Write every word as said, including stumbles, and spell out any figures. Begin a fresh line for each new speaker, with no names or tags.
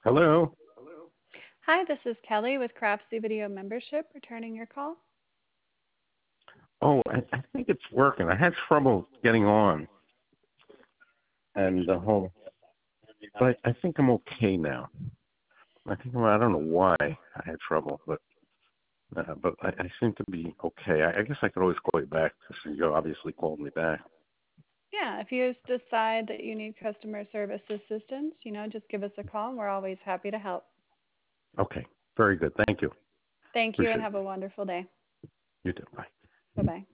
Hello.
Hi, this is Kelly with Craftsy Video Membership, returning your call.
Oh, I, I think it's working. I had trouble getting on,
Okay.
and the whole, but I think I'm okay now. I think well, I don't know why I had trouble, but uh, but I, I seem to be okay. I, I guess I could always call you back because you obviously called me back.
Yeah, if you decide that you need customer service assistance, you know, just give us a call and we're always happy to help.
Okay, very good. Thank you.
Thank you and
Appreciate it.
have a wonderful day.
You too. Bye.
Bye-bye.